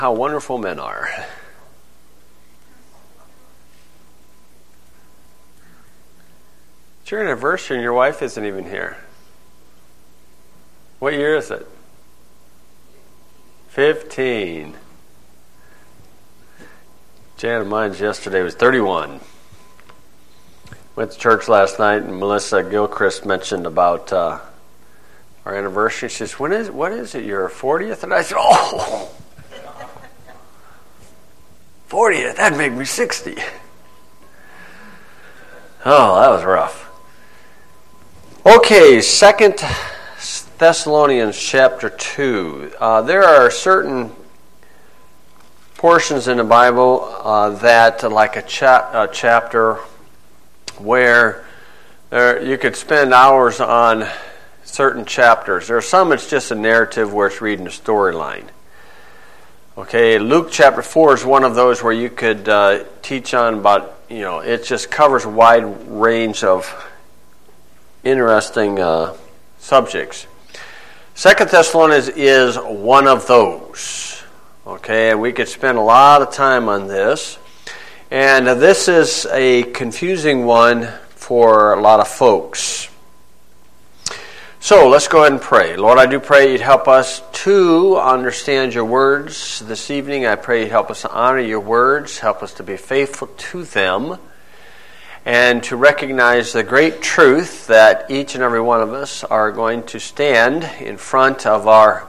How wonderful men are. It's your anniversary and your wife isn't even here. What year is it? 15. Jan and mine's yesterday was 31. Went to church last night and Melissa Gilchrist mentioned about our anniversary. She says, what is it, your 40th? And I said, 40th, that'd make me 60. Oh, that was rough. Okay, 2 Thessalonians chapter 2. There are certain portions in the Bible that, like a chapter where you could spend hours on certain chapters. There are some it's just a narrative where it's reading a storyline. Okay, Luke chapter 4 is one of those where you could teach on about, it just covers a wide range of interesting subjects. 2 Thessalonians is one of those. Okay, and we could spend a lot of time on this. And this is a confusing one for a lot of folks. So let's go ahead and pray. Lord, I do pray you'd help us to understand your words this evening. I pray you'd help us to honor your words, help us to be faithful to them, and to recognize the great truth that each and every one of us are going to stand in front of our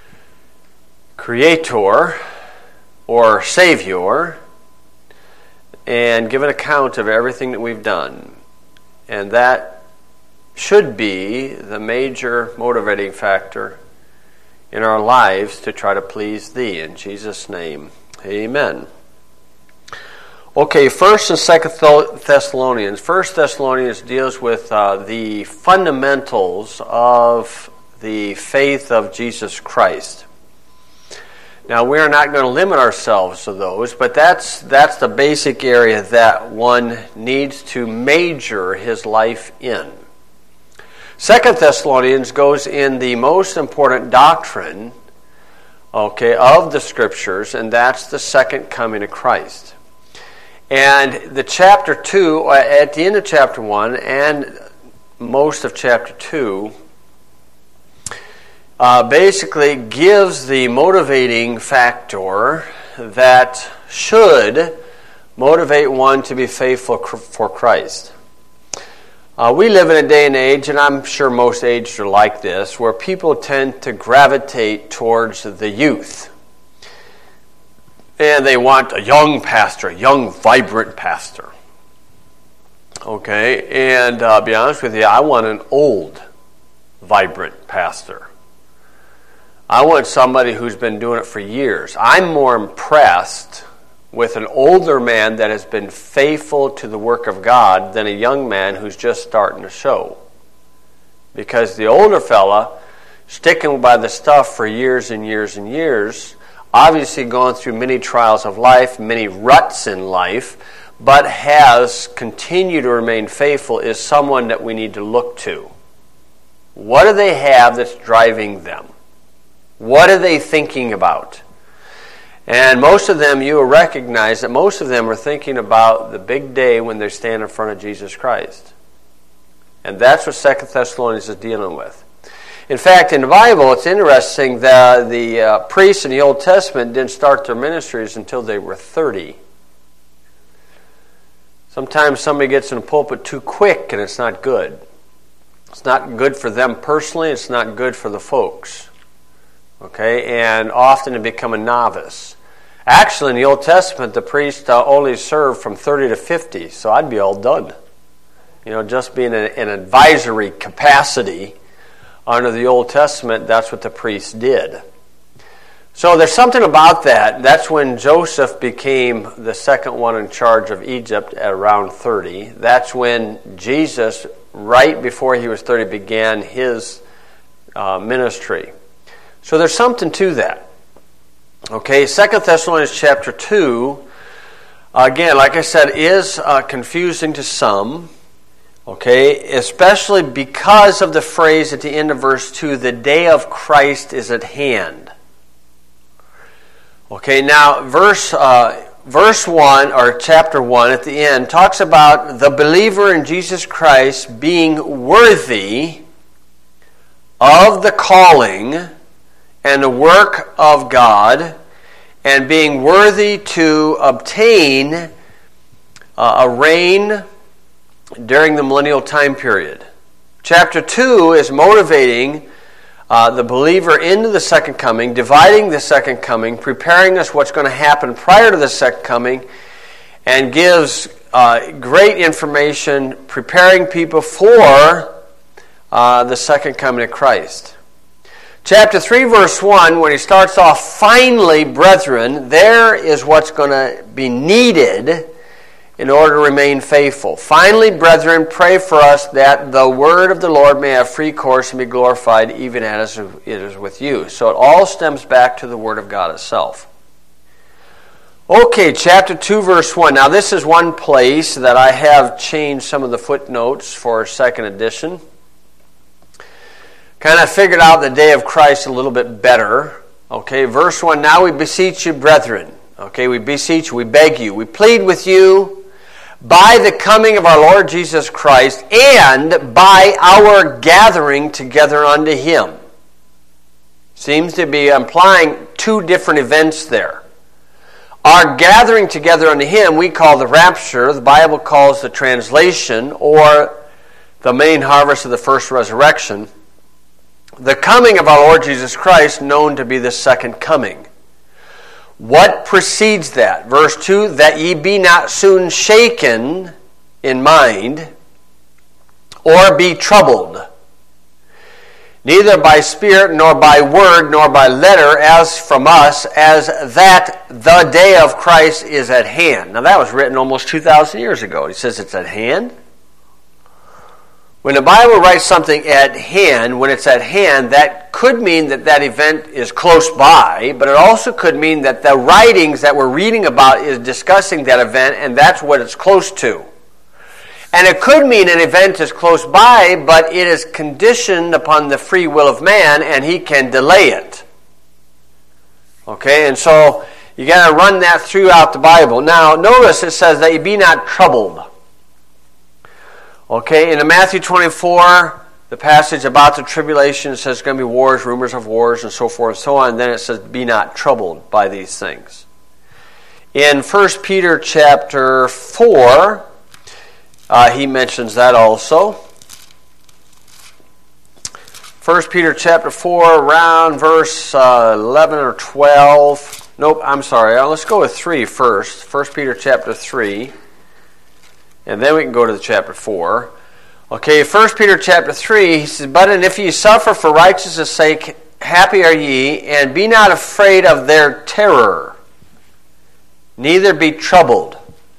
Creator or Savior and give an account of everything that we've done. And that should be the major motivating factor in our lives to try to please Thee. In Jesus' name, amen. Okay, 1st and 2nd Thessalonians. 1st Thessalonians deals with the fundamentals of the faith of Jesus Christ. Now, we are not going to limit ourselves to those, but that's the basic area that one needs to major his life in. 2 Thessalonians goes in the most important doctrine, of the Scriptures, and that's the second coming of Christ. And the chapter 2, at the end of chapter 1 and most of chapter 2, basically gives the motivating factor that should motivate one to be faithful for Christ. We live in a day and age, and I'm sure most ages are like this, where people tend to gravitate towards the youth. And they want a young pastor, a young, vibrant pastor. Okay, and I'll be honest with you, I want an old, vibrant pastor. I want somebody who's been doing it for years. I'm more impressed with an older man that has been faithful to the work of God than a young man who's just starting to show. Because the older fella, sticking by the stuff for years and years and years, obviously gone through many trials of life, many ruts in life, but has continued to remain faithful, is someone that we need to look to. What do they have that's driving them? What are they thinking about? And most of them, you will recognize that most of them are thinking about the big day when they stand in front of Jesus Christ. And that's what 2 Thessalonians is dealing with. In fact, in the Bible, it's interesting that the priests in the Old Testament didn't start their ministries until they were 30. Sometimes somebody gets in the pulpit too quick and it's not good. It's not good for them personally, it's not good for the folks. Okay, and often to become a novice. Actually, in the Old Testament, the priest only served from 30 to 50, so I'd be all done. Just being an advisory capacity under the Old Testament, that's what the priest did. So there's something about that. That's when Joseph became the second one in charge of Egypt at around 30. That's when Jesus, right before he was 30, began his ministry. So there's something to that. Okay, 2 Thessalonians chapter 2, again, like I said, is confusing to some. Okay, especially because of the phrase at the end of verse 2, the day of Christ is at hand. Okay, now verse 1, or chapter 1 at the end, talks about the believer in Jesus Christ being worthy of the calling and the work of God, and being worthy to obtain a reign during the millennial time period. Chapter 2 is motivating the believer into the second coming, dividing the second coming, preparing us what's going to happen prior to the second coming, and gives great information preparing people for the second coming of Christ. Chapter 3, verse 1, when he starts off, finally, brethren, there is what's going to be needed in order to remain faithful. Finally, brethren, pray for us that the word of the Lord may have free course and be glorified, even as it is with you. So it all stems back to the word of God itself. Okay, chapter 2, verse 1. Now, this is one place that I have changed some of the footnotes for second edition. Kind of figured out the day of Christ a little bit better. Okay, verse 1, now we beseech you, brethren. Okay, we beseech you, we beg you, we plead with you by the coming of our Lord Jesus Christ and by our gathering together unto Him. Seems to be implying two different events there. Our gathering together unto Him we call the rapture. The Bible calls the translation, or the main harvest of the first resurrection. The coming of our Lord Jesus Christ known to be the second coming. What precedes that? Verse 2, that ye be not soon shaken in mind, or be troubled, neither by spirit, nor by word, nor by letter, as from us, as that the day of Christ is at hand. Now that was written almost 2,000 years ago. He says it's at hand. When the Bible writes something at hand, when it's at hand, that could mean that that event is close by, but it also could mean that the writings that we're reading about is discussing that event, and that's what it's close to. And it could mean an event is close by, but it is conditioned upon the free will of man, and he can delay it. Okay, and so you got to run that throughout the Bible. Now, notice it says that you be not troubled. Okay, in Matthew 24, the passage about the tribulation, it says there's going to be wars, rumors of wars, and so forth and so on. And then it says, be not troubled by these things. In 1 Peter chapter 4, he mentions that also. 1 Peter chapter 4, around verse 11 or 12. Nope, I'm sorry. Let's go with 3 first. 1 Peter chapter 3. And then we can go to the chapter 4. Okay, 1 Peter chapter 3, he says, but and if ye suffer for righteousness' sake, happy are ye, and be not afraid of their terror, neither be troubled.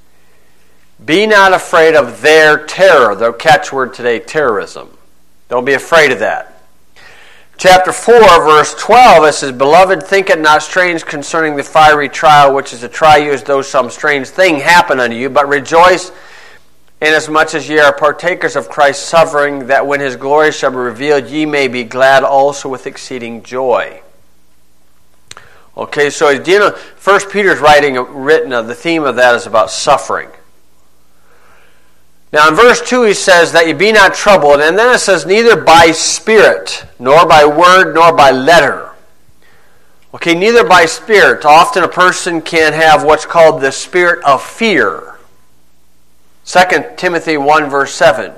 Be not afraid of their terror. The catchword today, terrorism. Don't be afraid of that. Chapter 4, verse 12, it says, beloved, think it not strange concerning the fiery trial, which is to try you as though some strange thing happened unto you, but rejoice inasmuch as ye are partakers of Christ's suffering, that when his glory shall be revealed, ye may be glad also with exceeding joy. Okay, so 1 Peter's written the theme of that is about suffering. Now in verse 2 he says that ye be not troubled, and then it says neither by spirit, nor by word, nor by letter. Okay, neither by spirit. Often a person can have what's called the spirit of fear. 2 Timothy 1 verse 7.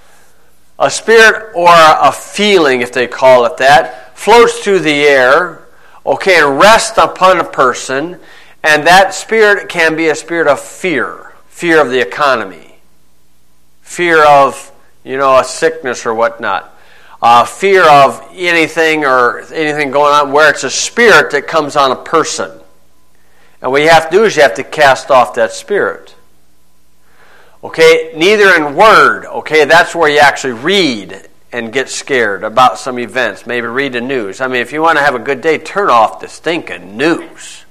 A spirit or a feeling, if they call it that, floats through the air, okay, and rests upon a person, and that spirit can be a spirit of fear. Fear of the economy. Fear of, a sickness or whatnot. Fear of anything going on, where it's a spirit that comes on a person. And what you have to do is you have to cast off that spirit. Okay, neither in word. Okay, that's where you actually read and get scared about some events. Maybe read the news. I mean, if you want to have a good day, turn off the stinking news.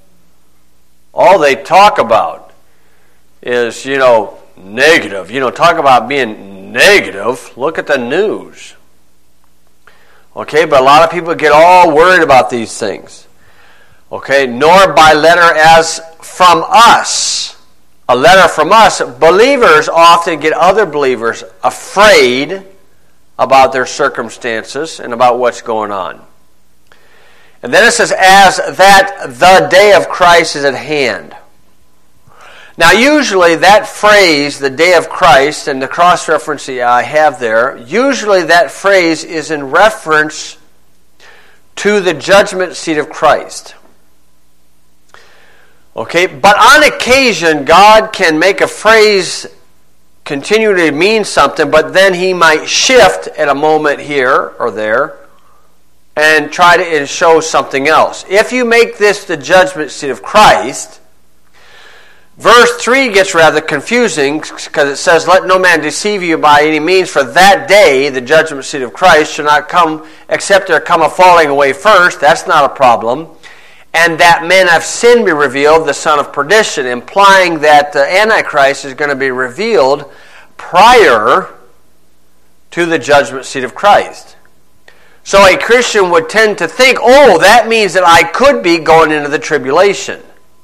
All they talk about is, negative. Talk about being negative. Look at the news. Okay, but a lot of people get all worried about these things. Okay, nor by letter as from us. A letter from us. Believers often get other believers afraid about their circumstances and about what's going on. And then it says, as that the day of Christ is at hand. Now usually that phrase, the day of Christ, and the cross-reference I have there, usually that phrase is in reference to the judgment seat of Christ. Okay, but on occasion, God can make a phrase continue to mean something, but then He might shift at a moment here or there and try to show something else. If you make this the judgment seat of Christ, verse 3 gets rather confusing because it says, let no man deceive you by any means, for that day, the judgment seat of Christ, shall not come except there come a falling away first. That's not a problem. And that men of sin be revealed, the son of perdition, implying that the Antichrist is going to be revealed prior to the judgment seat of Christ. So a Christian would tend to think, oh, that means that I could be going into the tribulation.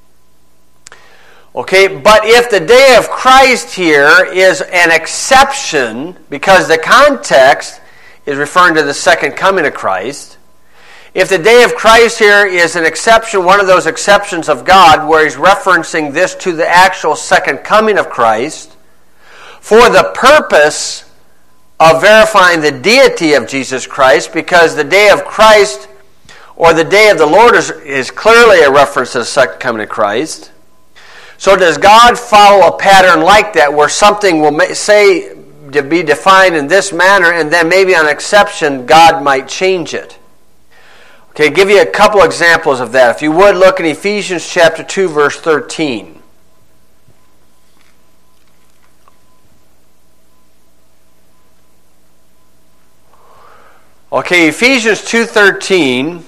Okay, but if the day of Christ here is an exception, because the context is referring to the second coming of Christ, if the day of Christ here is an exception, one of those exceptions of God, where He's referencing this to the actual second coming of Christ, for the purpose of verifying the deity of Jesus Christ, because the day of Christ, or the day of the Lord, is clearly a reference to the second coming of Christ. So does God follow a pattern like that, where something will say to be defined in this manner, and then maybe on exception, God might change it? Okay, give you a couple examples of that. If you would, look in Ephesians chapter 2, verse 13. Okay, Ephesians 2:13.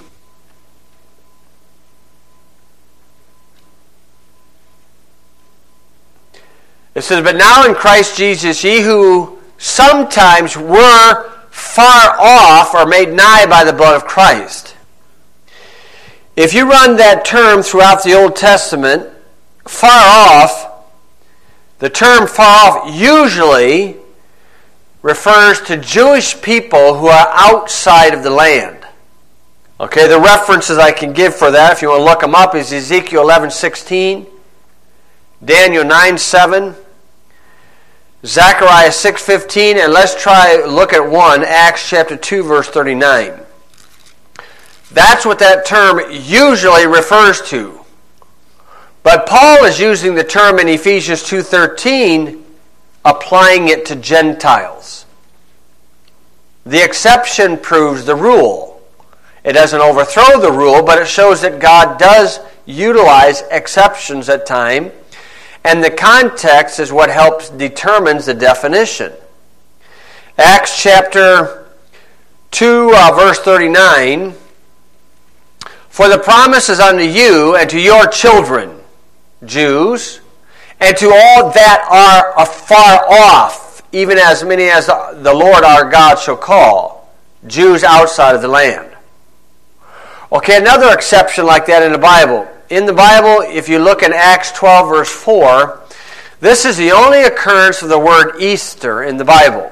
It says, but now in Christ Jesus, ye who sometimes were far off are made nigh by the blood of Christ. If you run that term throughout the Old Testament, far off, the term far off usually refers to Jewish people who are outside of the land. Okay, the references I can give for that, if you want to look them up, is Ezekiel 11:16, Daniel 9:7, Zechariah 6:15, and let's look at one, Acts chapter 2, verse 39. That's what that term usually refers to. But Paul is using the term in Ephesians 2:13, applying it to Gentiles. The exception proves the rule. It doesn't overthrow the rule, but it shows that God does utilize exceptions at times, and the context is what helps determines the definition. Acts chapter 2, verse 39, for the promise is unto you and to your children, Jews, and to all that are afar off, even as many as the Lord our God shall call, Jews outside of the land. Okay, another exception like that in the Bible. In the Bible, if you look in Acts 12, verse 4, this is the only occurrence of the word Easter in the Bible.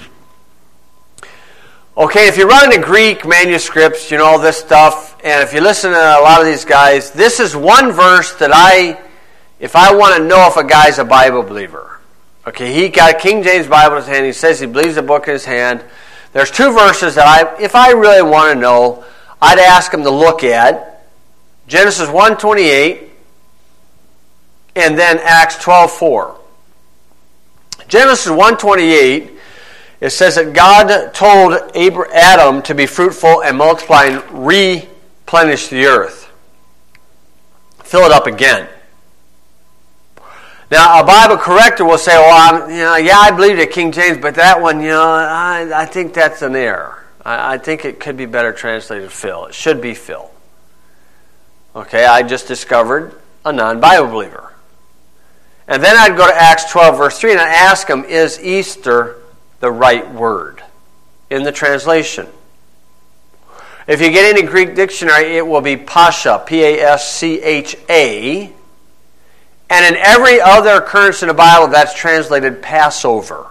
Okay, if you run into Greek manuscripts, you know this stuff, and if you listen to a lot of these guys, this is one verse that if I want to know if a guy's a Bible believer. Okay, he got a King James Bible in his hand, he says he believes the book in his hand. There's two verses that if I really want to know, I'd ask him to look at. Genesis 1:28, and then Acts 12:4. Genesis 1:28, it says that God told Adam to be fruitful and multiply and replenish the earth. Fill it up again. Now, a Bible corrector will say, well, I believe it King James, but that one, I think that's an error. I think it could be better translated fill. It should be fill. Okay, I just discovered a non-Bible believer. And then I'd go to Acts 12, verse 3, and I'd ask him, is Easter the right word in the translation? If you get any Greek dictionary, it will be Pascha, P-A-S-C-H-A. And in every other occurrence in the Bible, that's translated Passover.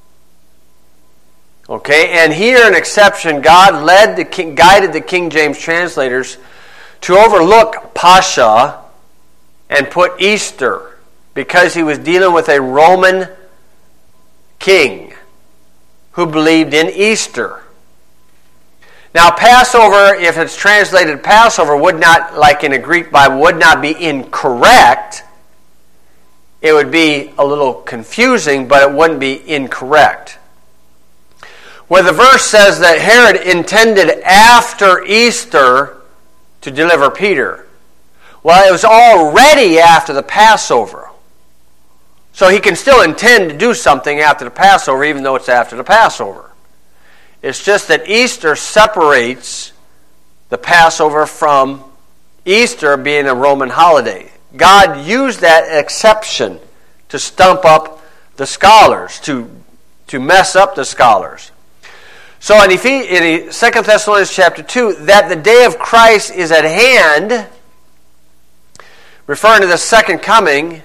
Okay, and here an exception, God guided the King James translators to overlook Pascha and put Easter, because he was dealing with a Roman king who believed in Easter. Now, Passover, if it's translated Passover, would not, like in a Greek Bible, would not be incorrect. It would be a little confusing, but it wouldn't be incorrect. Where the verse says that Herod intended after Easter to deliver Peter. Well, it was already after the Passover. So he can still intend to do something after the Passover, even though it's after the Passover. It's just that Easter separates the Passover from Easter being a Roman holiday. God used that exception to stump up the scholars, to mess up the scholars. So in 2 Thessalonians chapter 2, that the day of Christ is at hand, referring to the second coming,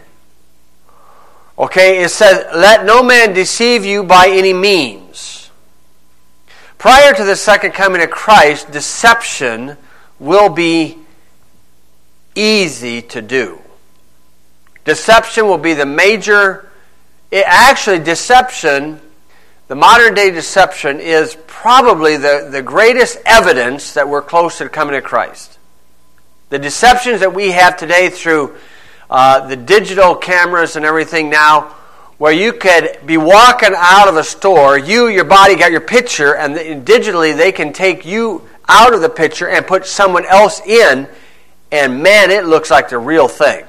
it says, let no man deceive you by any means. Prior to the second coming of Christ, deception will be easy to do. Deception will be the major... deception, the modern day deception, is probably the greatest evidence that we're close to the coming of Christ. The deceptions that we have today through the digital cameras and everything now, where you could be walking out of a store, your body got your picture, and digitally they can take you out of the picture and put someone else in, and man, it looks like the real thing.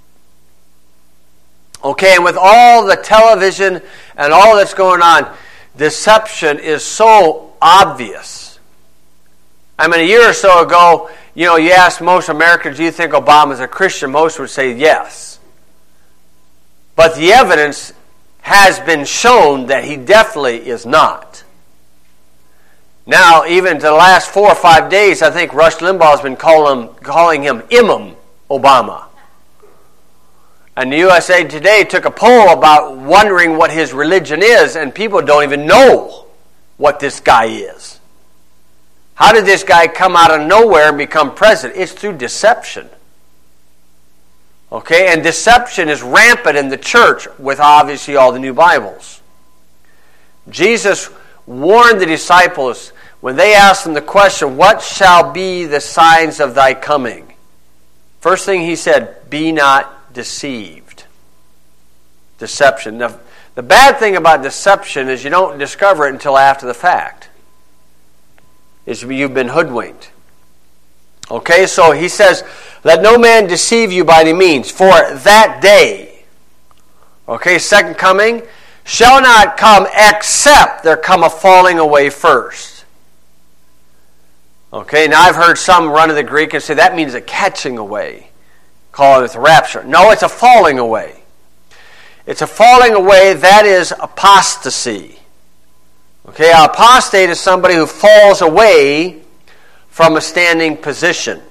Okay, and with all the television and all that's going on, deception is so obvious. I mean, a year or so ago, you ask most Americans, do you think Obama's a Christian? Most would say yes. But the evidence has been shown that he definitely is not. Now, even to the last 4 or 5 days, I think Rush Limbaugh has been calling him Imam Obama. And the USA Today took a poll about wondering what his religion is, and people don't even know what this guy is. How did this guy come out of nowhere and become president? It's through deception. Okay, and deception is rampant in the church with obviously all the new Bibles. Jesus warned the disciples when they asked him the question, what shall be the signs of thy coming? First thing he said, be not deceived. Deception. Now, the bad thing about deception is you don't discover it until after the fact. You've been hoodwinked. Okay, so he says, let no man deceive you by any means, for that day, second coming, shall not come except there come a falling away first. Okay, now I've heard some run to the Greek and say that means a catching away, call it the rapture. No, it's a falling away. It's a falling away, that is apostasy. Okay, apostate is somebody who falls away from a standing position.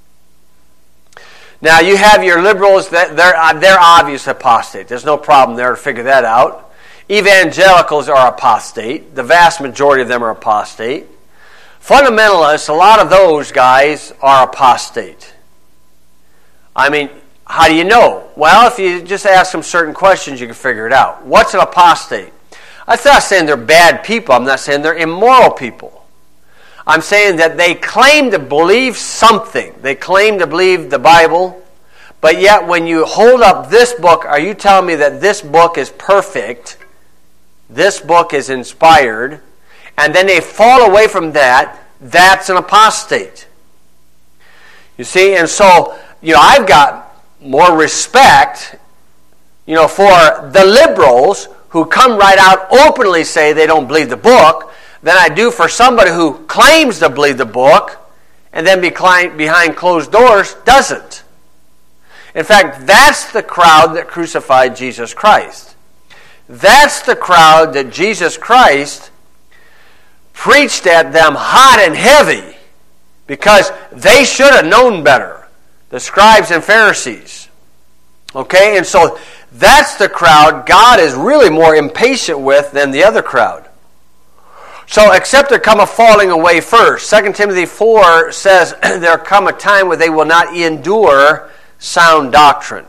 Now you have your liberals, they're obvious apostate. There's no problem there to figure that out. Evangelicals are apostate. The vast majority of them are apostate. Fundamentalists, a lot of those guys are apostate. I mean, how do you know? Well, if you just ask them certain questions, you can figure it out. What's an apostate? I'm not saying they're bad people. I'm not saying they're immoral people. I'm saying that they claim to believe something. They claim to believe the Bible, but yet when you hold up this book, are you telling me that this book is perfect, this book is inspired, and then they fall away from that? That's an apostate. You see, and so, I've got more respect, for the liberals who come right out openly say they don't believe the book than I do for somebody who claims to believe the book and then behind closed doors doesn't. In fact, that's the crowd that crucified Jesus Christ. That's the crowd that Jesus Christ preached at them hot and heavy because they should have known better, the scribes and Pharisees. Okay, and so that's the crowd God is really more impatient with than the other crowd. So, except there come a falling away first. 2 Timothy 4 says, there come a time where they will not endure sound doctrine.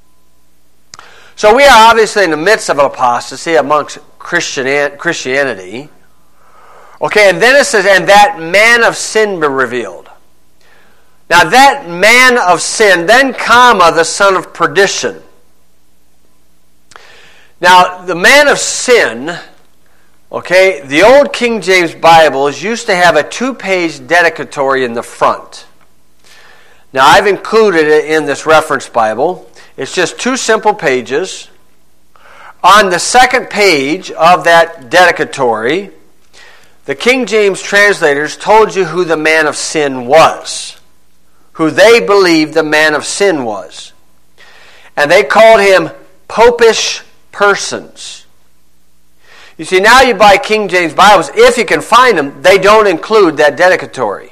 So we are obviously in the midst of an apostasy amongst Christianity. Okay, and then it says, and that man of sin be revealed. Now that man of sin, then comma, the son of perdition. Now the man of sin, okay, the old King James Bibles used to have a 2-page dedicatory in the front. Now I've included it in this reference Bible. It's just 2 simple pages. On the second page of that dedicatory, the King James translators told you who the man of sin was, who they believed the man of sin was. And they called him popish persons. You see, now you buy King James Bibles, if you can find them, they don't include that dedicatory.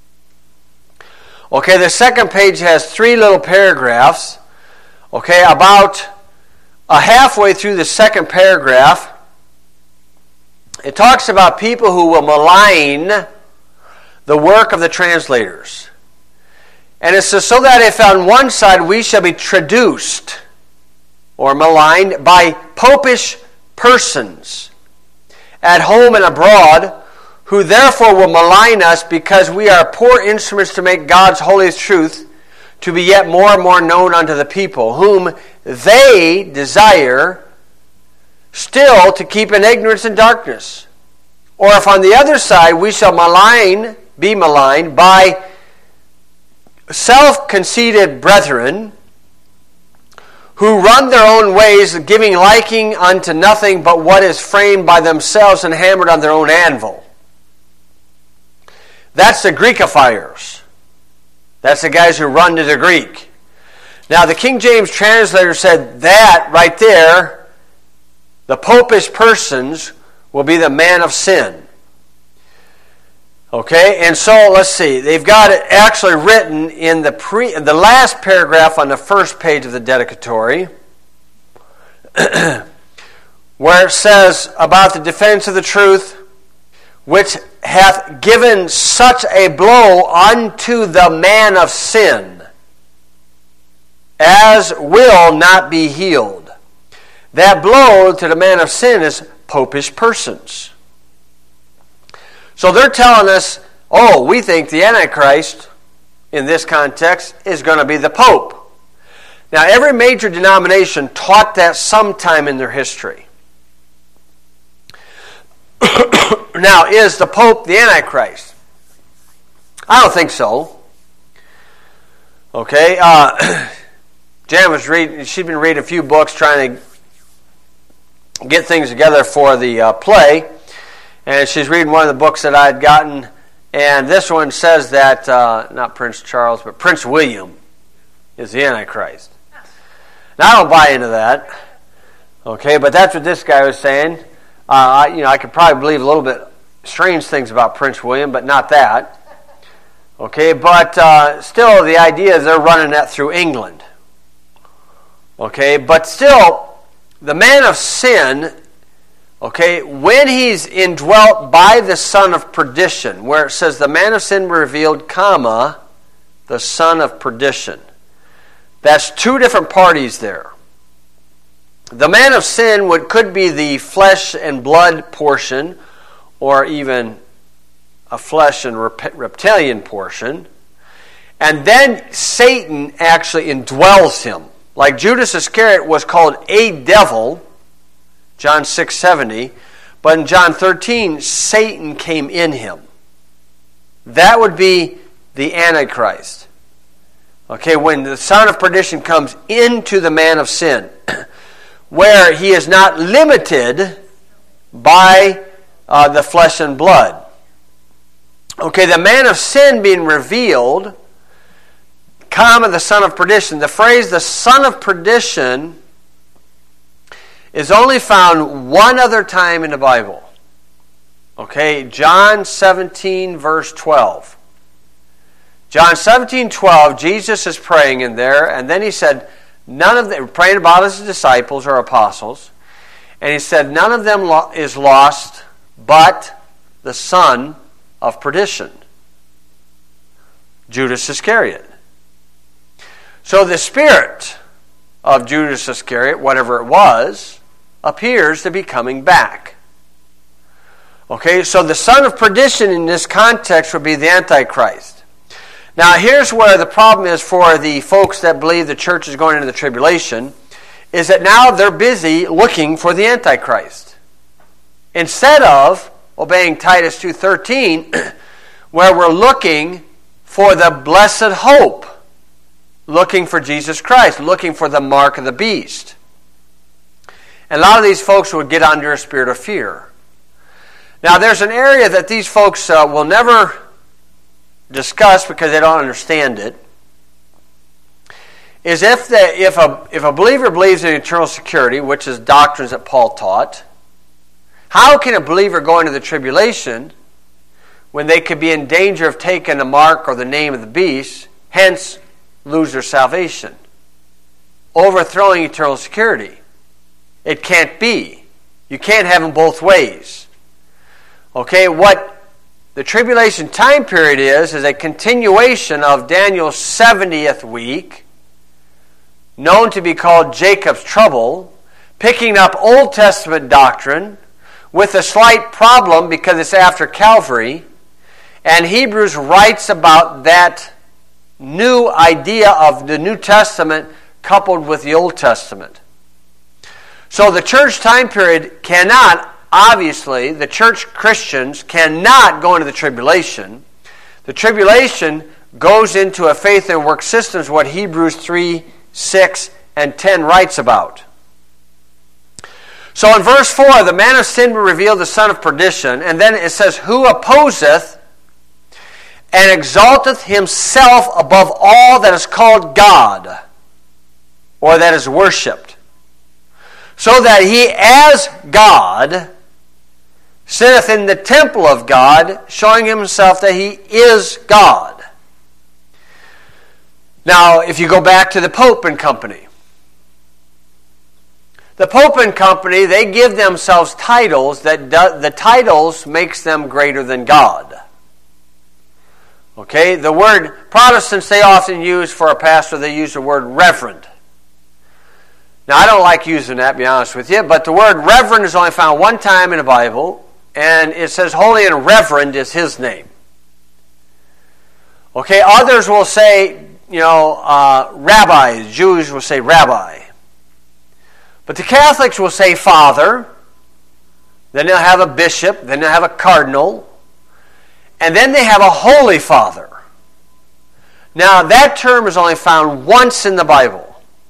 Okay, the second page has 3 little paragraphs. Okay, about halfway through the second paragraph, it talks about people who will malign the work of the translators. And it says, so that if on one side we shall be traduced or maligned by popish persons at home and abroad, who therefore will malign us because we are poor instruments to make God's holiest truth to be yet more and more known unto the people, whom they desire still to keep in ignorance and darkness. Or if on the other side we shall be maligned by self-conceited brethren, who run their own ways, giving liking unto nothing but what is framed by themselves and hammered on their own anvil. That's the Greekifiers. That's the guys who run to the Greek. Now the King James translator said that right there, the popish persons will be the man of sin. Okay, and so let's see. They've got it actually written in the last paragraph on the first page of the dedicatory, where it says about the defense of the truth, which hath given such a blow unto the man of sin, as will not be healed. That blow to the man of sin is popish persons. So they're telling us, oh, we think the Antichrist, in this context, is going to be the Pope. Now, every major denomination taught that sometime in their history. Now, is the Pope the Antichrist? I don't think so. Okay, Jan was reading, she'd been reading a few books trying to get things together for the play, and she's reading one of the books that I had gotten, and this one says that, not Prince Charles, but Prince William is the Antichrist. Now, I don't buy into that, okay, but that's what this guy was saying. I could probably believe a little bit strange things about Prince William, but not that. Okay, but still the idea is they're running that through England. Okay, but still, the man of sin, okay, when he's indwelt by the son of perdition, where it says the man of sin revealed, comma, the son of perdition. That's 2 different parties there. The man of sin could be the flesh and blood portion, or even a flesh and reptilian portion. And then Satan actually indwells him. Like Judas Iscariot was called a devil, John 6:70, but in John 13, Satan came in him. That would be the Antichrist. Okay, when the son of perdition comes into the man of sin, where he is not limited by the flesh and blood. Okay, the man of sin being revealed, comma, the son of perdition. The phrase, the son of perdition, is only found one other time in the Bible. Okay, John 17, verse 12. John 17:12, Jesus is praying in there, and then he said, none of them, praying about his disciples or apostles, and he said, none of them is lost but the son of perdition, Judas Iscariot. So the spirit of Judas Iscariot, whatever it was, appears to be coming back. Okay, so the son of perdition in this context would be the Antichrist. Now here's where the problem is for the folks that believe the church is going into the tribulation, is that now they're busy looking for the Antichrist. Instead of obeying Titus 2:13, where we're looking for the blessed hope, looking for Jesus Christ, looking for the mark of the beast. And a lot of these folks would get under a spirit of fear. Now there's an area that these folks will never discuss because they don't understand it, is if a believer believes in eternal security, which is doctrines that Paul taught, how can a believer go into the tribulation when they could be in danger of taking the mark or the name of the beast, hence lose their salvation, overthrowing eternal security? It can't be. You can't have them both ways. Okay, what the tribulation time period is a continuation of Daniel's 70th week, known to be called Jacob's trouble, picking up Old Testament doctrine with a slight problem because it's after Calvary, and Hebrews writes about that new idea of the New Testament coupled with the Old Testament. So the church time period cannot, obviously, the church Christians cannot go into the tribulation. The tribulation goes into a faith and work systems, what Hebrews 3, 6, and 10 writes about. So in verse 4, the man of sin will reveal the son of perdition, and then it says, who opposeth and exalteth himself above all that is called God, or that is worshipped, so that he as God sitteth in the temple of God, showing himself that he is God. Now, if you go back to the Pope and Company, the Pope and Company, they give themselves titles that the titles makes them greater than God. Okay, the word Protestants they often use for a pastor, they use the word reverend. Now, I don't like using that, to be honest with you, but the word reverend is only found one time in the Bible, and it says holy and reverend is his name. Okay, others will say, rabbis, Jews will say rabbi. But the Catholics will say father, then they'll have a bishop, then they'll have a cardinal, and then they have a holy father. Now, that term is only found once in the Bible.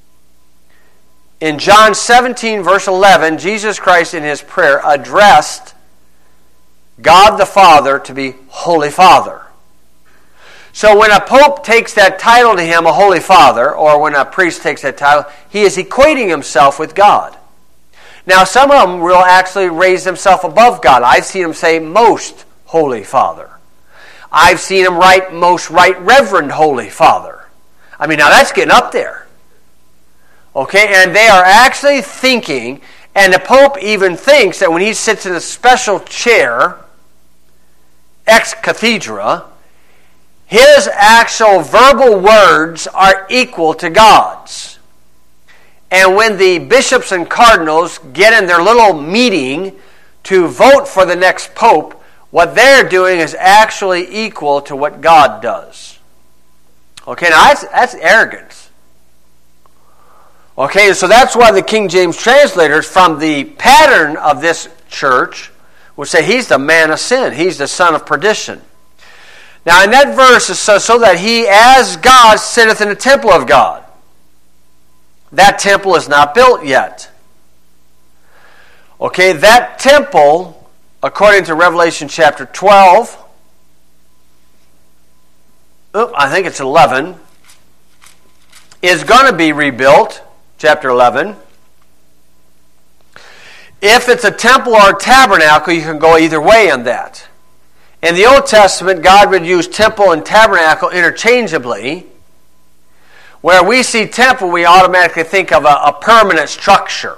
In John 17, verse 11, Jesus Christ in his prayer addressed God the Father to be Holy Father. So when a pope takes that title to him, a Holy Father, or when a priest takes that title, he is equating himself with God. Now, some of them will actually raise themselves above God. I've seen them say, Most Holy Father. I've seen them write, Most Right Reverend Holy Father. I mean, now that's getting up there. Okay, and they are actually thinking, and the Pope even thinks that when he sits in a special chair, ex cathedra, his actual verbal words are equal to God's. And when the bishops and cardinals get in their little meeting to vote for the next pope, what they're doing is actually equal to what God does. Okay, now that's arrogance. Okay, so that's why the King James translators, from the pattern of this church, would say he's the man of sin. He's the son of perdition. Now, in that verse, it says, so that he as God sitteth in the temple of God. That temple is not built yet. Okay, that temple, according to Revelation chapter 12, I think it's 11, is going to be rebuilt. Chapter 11. If it's a temple or a tabernacle, you can go either way on that. In the Old Testament, God would use temple and tabernacle interchangeably. Where we see temple, we automatically think of a permanent structure.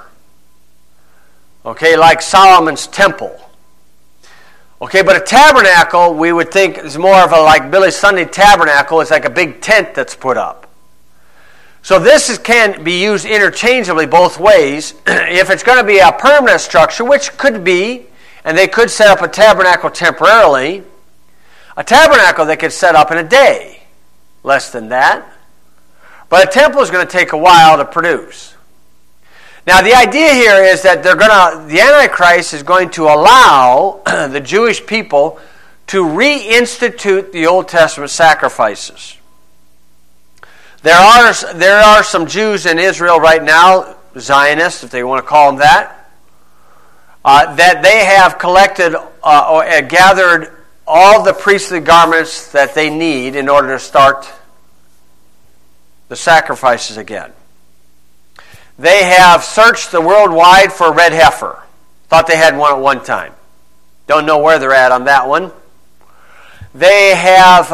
Okay, like Solomon's temple. Okay, but a tabernacle, we would think is more of a, like Billy Sunday tabernacle. It's like a big tent that's put up. So this can be used interchangeably both ways. If it's going to be a permanent structure, which could be, and they could set up a tabernacle temporarily, a tabernacle they could set up in a day, less than that. But a temple is going to take a while to produce. Now the idea here is that the Antichrist is going to allow the Jewish people to reinstitute the Old Testament sacrifices. There are some Jews in Israel right now, Zionists, if they want to call them that they have collected or gathered all the priestly garments that they need in order to start the sacrifices again. They have searched the worldwide for a red heifer. Thought they had one at one time. Don't know where they're at on that one. They have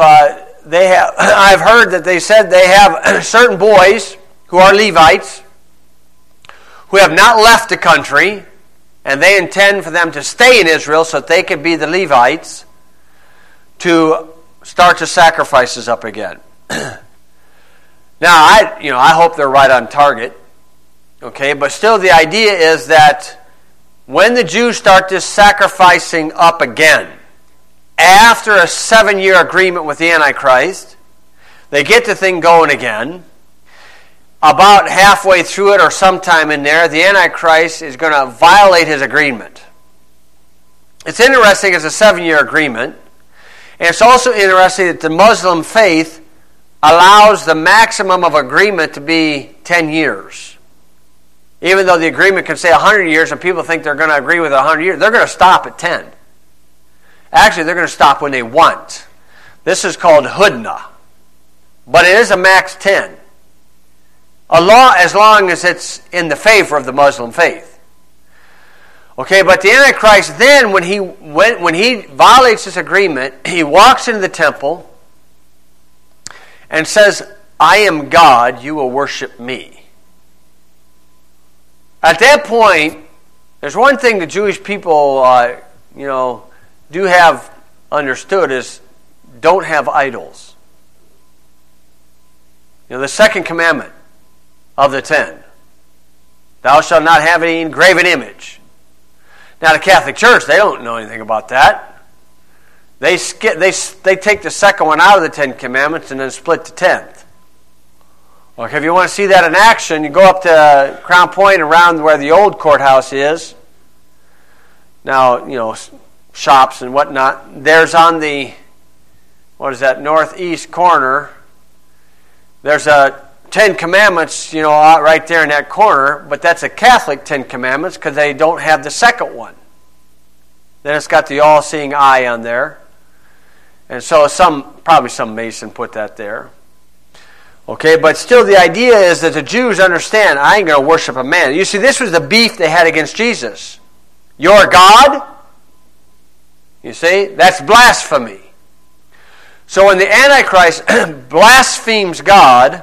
I've heard that they said they have certain boys who are Levites who have not left the country, and they intend for them to stay in Israel so that they can be the Levites to start the sacrifices up again. Now, I hope they're right on target. Okay, but still the idea is that when the Jews start this sacrificing up again, after a 7-year agreement with the Antichrist, they get the thing going again. About halfway through it or sometime in there, the Antichrist is going to violate his agreement. It's interesting, it's a 7-year agreement. And it's also interesting that the Muslim faith allows the maximum of agreement to be 10 years. Even though the agreement can say 100 years and people think they're going to agree with 100 years, they're going to stop at 10. Actually, they're going to stop when they want. This is called hudna. But it is a max 10. As long as it's in the favor of the Muslim faith. Okay, but the Antichrist then, when he violates this agreement, he walks into the temple and says, "I am God, you will worship me." At that point, there's one thing the Jewish people, do have understood is don't have idols. The second commandment of the 10. Thou shalt not have any engraven image. Now the Catholic Church, they don't know anything about that. They take the second one out of the 10 commandments and then split the 10th. Okay, if you want to see that in action, you go up to Crown Point around where the old courthouse is. Now, shops and whatnot. There's on the, northeast corner, there's a 10 Commandments, right there in that corner, but that's a Catholic 10 Commandments because they don't have the second one. Then it's got the all-seeing eye on there. And so probably some Mason put that there. Okay, but still the idea is that the Jews understand, I ain't going to worship a man. You see, this was the beef they had against Jesus. Your God? You see, that's blasphemy. So when the Antichrist blasphemes God,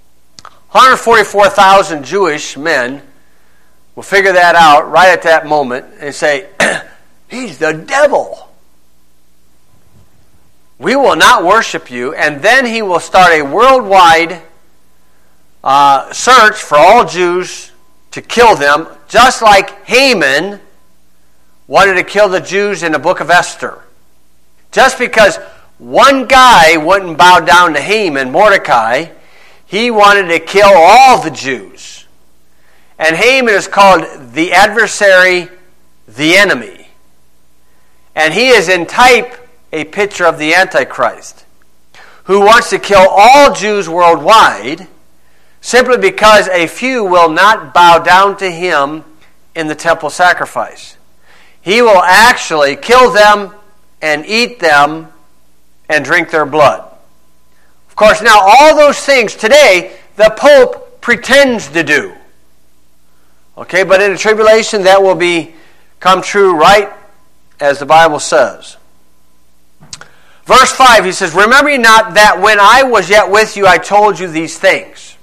144,000 Jewish men will figure that out right at that moment and say, he's the devil. We will not worship you. And then he will start a worldwide search for all Jews to kill them, just like Haman wanted to kill the Jews in the book of Esther. Just because one guy wouldn't bow down to Haman, Mordecai, he wanted to kill all the Jews. And Haman is called the adversary, the enemy. And he is in type a picture of the Antichrist, who wants to kill all Jews worldwide simply because a few will not bow down to him in the temple sacrifice. He will actually kill them and eat them and drink their blood. Of course, now all those things today the Pope pretends to do. Okay, but in the tribulation that will come true right as the Bible says. Verse 5, he says, remember ye not that when I was yet with you, I told you these things.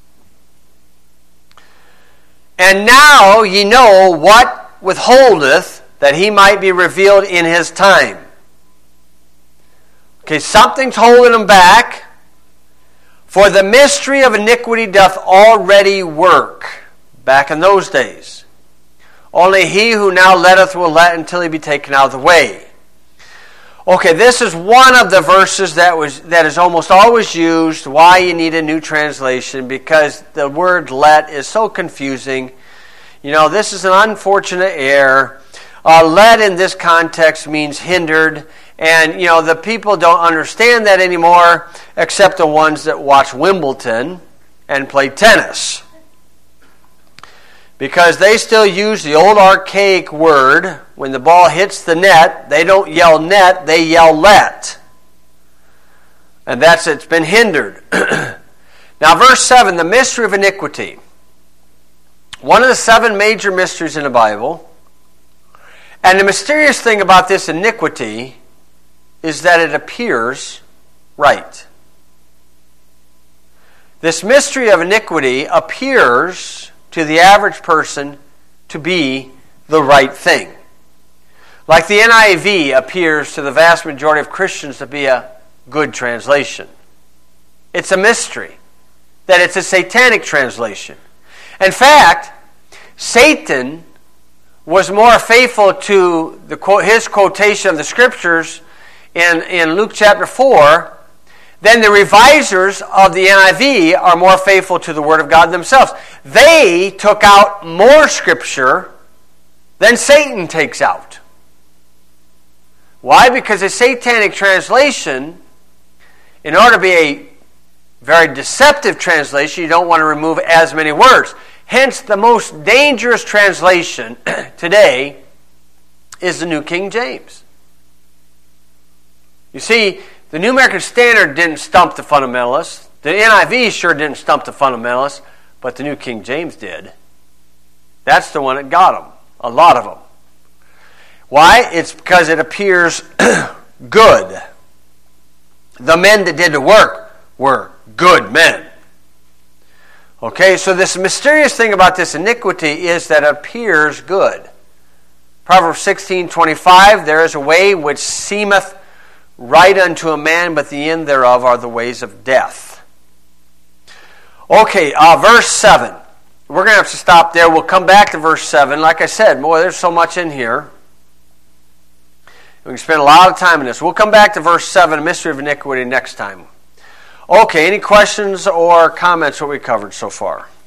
And now ye know what withholdeth, that he might be revealed in his time. Okay, something's holding him back. For the mystery of iniquity doth already work. Back in those days. Only he who now letteth will let until he be taken out of the way. Okay, this is one of the verses that is almost always used, why you need a new translation, because the word let is so confusing. You know, this is an unfortunate error. Let in this context means hindered, and, you know, the people don't understand that anymore, except the ones that watch Wimbledon and play tennis. Because they still use the old archaic word. When the ball hits the net, they don't yell net, they yell let. And it's been hindered. Now verse 7, the mystery of iniquity. One of the 7 major mysteries in the Bible. And the mysterious thing about this iniquity is that it appears right. This mystery of iniquity appears to the average person to be the right thing. Like the NIV appears to the vast majority of Christians to be a good translation. It's a mystery that it's a satanic translation. In fact, Satan was more faithful to his quotation of the Scriptures in Luke chapter 4 than the revisers of the NIV are more faithful to the Word of God themselves. They took out more Scripture than Satan takes out. Why? Because a satanic translation, in order to be a very deceptive translation, you don't want to remove as many words. Hence, the most dangerous translation today is the New King James. You see, the New American Standard didn't stump the fundamentalists. The NIV sure didn't stump the fundamentalists, but the New King James did. That's the one that got them, a lot of them. Why? It's because it appears good. The men that did the work were good men. Okay, so this mysterious thing about this iniquity is that it appears good. Proverbs 16:25, there is a way which seemeth right unto a man, but the end thereof are the ways of death. Okay, verse 7. We're going to have to stop there. We'll come back to verse 7. Like I said, boy, there's so much in here. We can spend a lot of time in this. We'll come back to verse 7, mystery of iniquity, next time. Okay, any questions or comments what we covered so far?